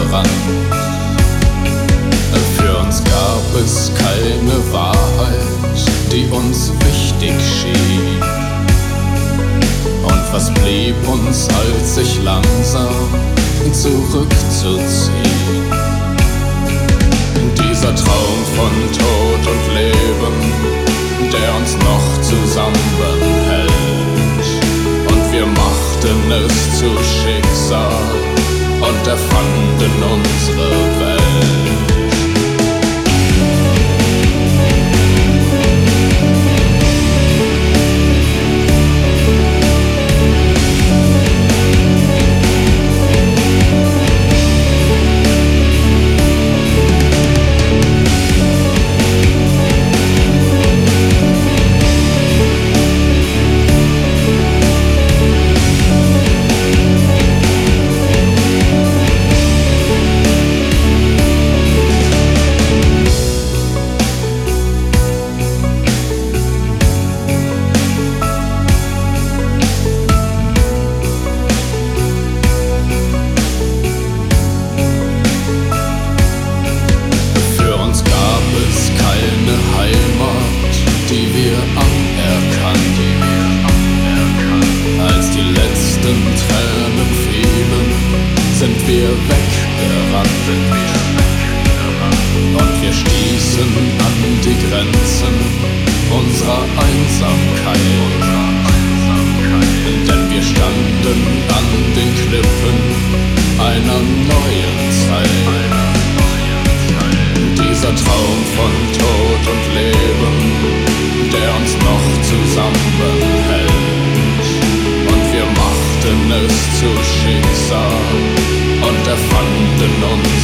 gerannt. Für uns gab es keine Wahrheit, die uns wichtig schien. Und was blieb uns, als sich langsam zurückzuziehen? Dieser Traum von Tod und Leben, der uns noch zusammenhält. Und wir machten es zu Schicksal und erfanden unsere Welt. Tränen fielen, sind wir weggerannt. Und wir stießen an die Grenzen unserer Einsamkeit. Denn wir standen an den Klippen einer neuen Zeit. Dieser Traum von Tod und Leben, der uns noch zusammenhält. Es zu Schicksal und erfanden uns